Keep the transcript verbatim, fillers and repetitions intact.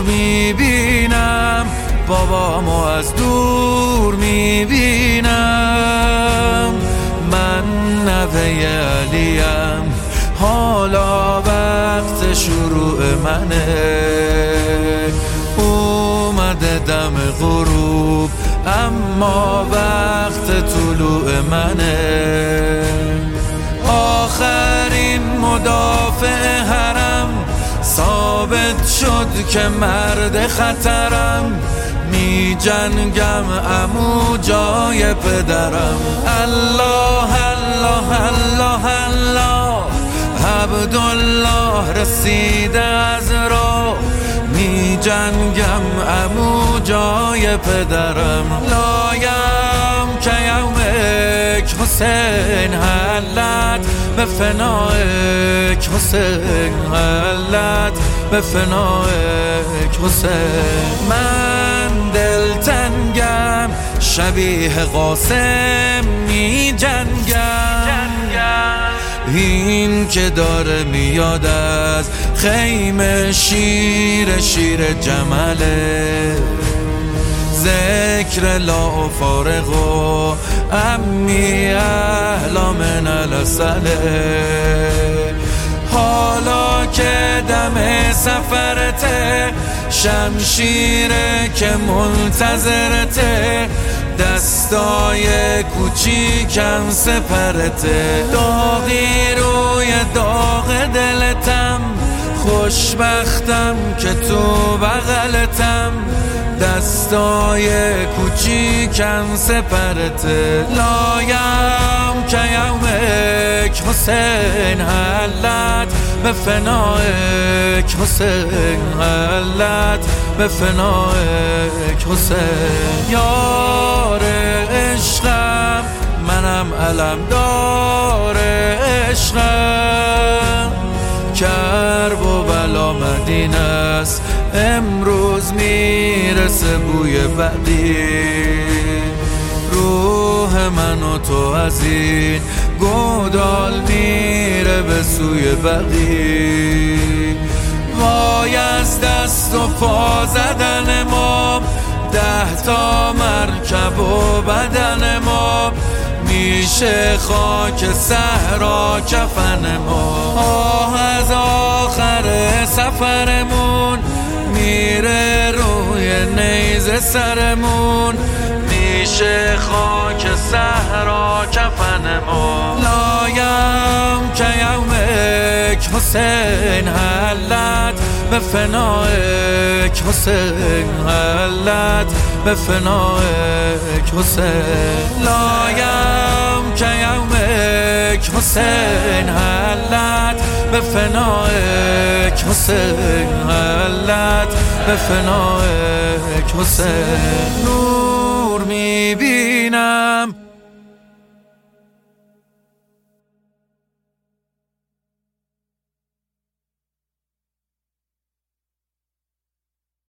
میبینم، بابامو از دور میبینم. من نوه علیم، حالا وقت شروع منه. اومده دم غروب اما وقت طلوع منه. آخرین مدافع حرم ثابت شد که مرد خطرم. می جنگم عمو جای پدرم. الله الله الله الله، عبدالله رسیده از راه. می جنگم عمو جای پدرم. لایم که یومک حسین حلت به فنایک حسین حلت به فنایک حسین. من دلتنگم شبیه قاسم می جنگم. این که داره میاد از خیمه شیر شیر جمله. ذکر لا فارغ و امی اهلا من الاسله. حالا که دم سفرته، شمشیره که منتظرته. دستای کوچیکم سپرته. داغی روی داغ دلتم، خوشبختم که تو بغلتم. دستای کوچیکم سپرته. لایم که یومک حسین حلت به فنایک حسین حلت به فنایک حسین. یار عشقم منم علمدار عشقم. کرب و بلا مدینه است، امروز میرسه بوی بقی. روح من و تو از این گودال میره به سوی بقی. وای از دست و پا زدن ما، ده تا مرکب و بدن ما. میشه خاک صحرا کفن ما. آه از آخر سفرمون میره روی نیزه سرمون. میشه خاک صحرا کفن ما. لایم که یومک حسین حلت به فنایک حسین حلت به فنایک حسین. لایم که یومک حسین حلت به فنایک حسین حلت به فنایک حسین. نور میبینم